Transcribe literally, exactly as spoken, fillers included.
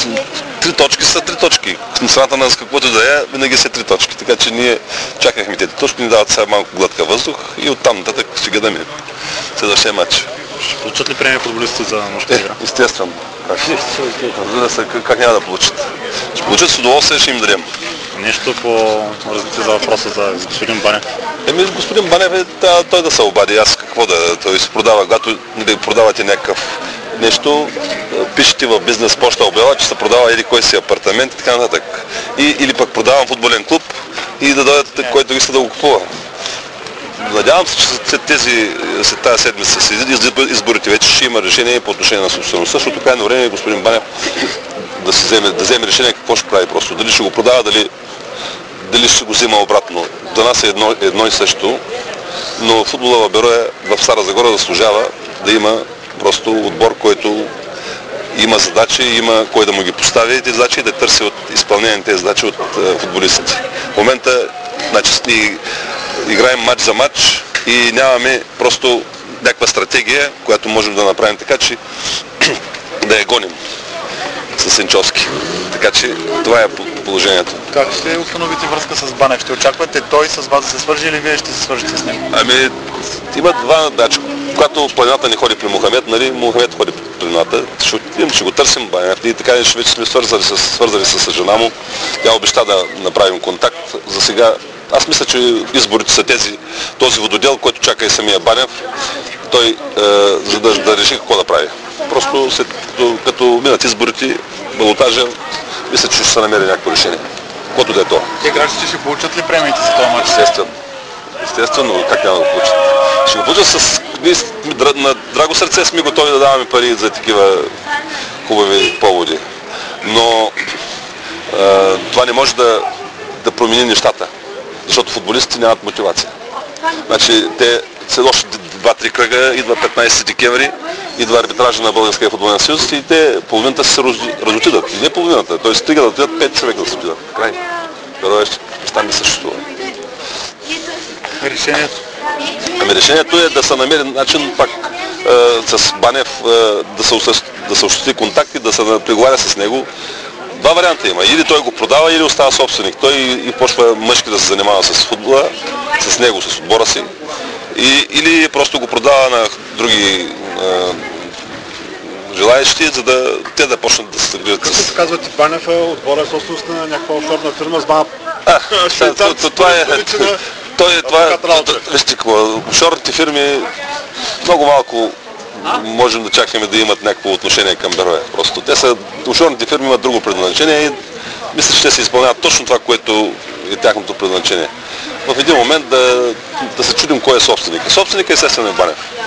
три точки са три точки. На страната на каквото да е, винаги са три точки. Така че ние чакахме тези точки, ни дават сега малко глътка въздух и оттам нататък ще гледаме следващия матч. Ще получат ли премия футболистите за нощта игра? Е, естествено. Как, как, как няма да получат? Ще получат с удоволствие, ще им дадем. Нещо по развитие за въпроса за господин Банев? Еми, господин Банев е да, той да се обади. Аз какво да... Той се продава, когато да продавате някакъв нещо, пишете в бизнес почта обява, че се продава или кой си апартамент и така нататък. И, или пък продавам футболен клуб и да дойдат който иска да го купува. Надявам се, че след тези, след тази седмица се изборите вече ще има решение по отношение на собствеността, защото крайно време господин Банев да, се вземе, да вземе решение какво ще прави просто. Дали ще го продава, дали, дали ще го взема обратно. За нас е едно, едно и също, но футбола в Берое в Стара Загора заслужава да има просто отбор, който има задачи, има кой да му ги постави тези задачи и да търси от изпълнение на тези задачи от е, футболистите. В момента значи, ние играем матч за матч и нямаме просто някаква стратегия, която можем да направим така, че да я гоним с Сенчовски. Така че това е положението. Как ще установите връзка с Банев? Ще очаквате той с вас да се свържи или вие ще се свържите с него? Ами, има два начи. Когато планината не ходи при Мохамед, нали, Мохамед ходи при планината, ще отидем, ще го търсим Банев. И така вече сме свързали с, свързали с жена му. Тя обеща да направим контакт. За сега аз мисля, че изборите са тези, този вододел, който чака и самия Банев, той е, за да, да реши какво да прави. Просто след като, като минат изборите, балотажа, мисля, че ще се намери някакво решение. Каквото да е то. Те гражданите ще получат ли премиите за този матч? Естествено. Естествено, как няма да го получат? Ще го получат с... на драго сърце сме готови да даваме пари за такива хубави поводи. Но е, това не може да, да промени нещата. Защото футболистите нямат мотивация. Значи те след още два-три кръга, идва петнайсети декември, идва арбитража на Българския футболен съюз и те половината се разотидат. И не половината, т.е. стига да отидат пет човека да се отидат. Край. Берое ще стане съществува. Решението? Ами решението е да се намери начин пак е, с Банев е, да се, да се осъществи контакти, да се преговаря с него. Два варианта има. Или той го продава, или остава собственик. Той и почва мъжки да се занимава с футбола, с него, с отбора си. И, или просто го продава на други е, желаещи, за да те да почнат да се грижат с... Като казвате Банев, отбора е собственост на някаква офшорна фирма с два швейцарци. Това е... Той, това, вижте какво, офшорните фирми много малко можем да чакаме да имат някакво отношение към Берое. Просто те са, офшорните фирми имат друго предназначение и мисля, че те се изпълняват точно това, което е тяхното предназначение. В един момент да, да се чудим кой е собственик. Собственик е естествено Банев.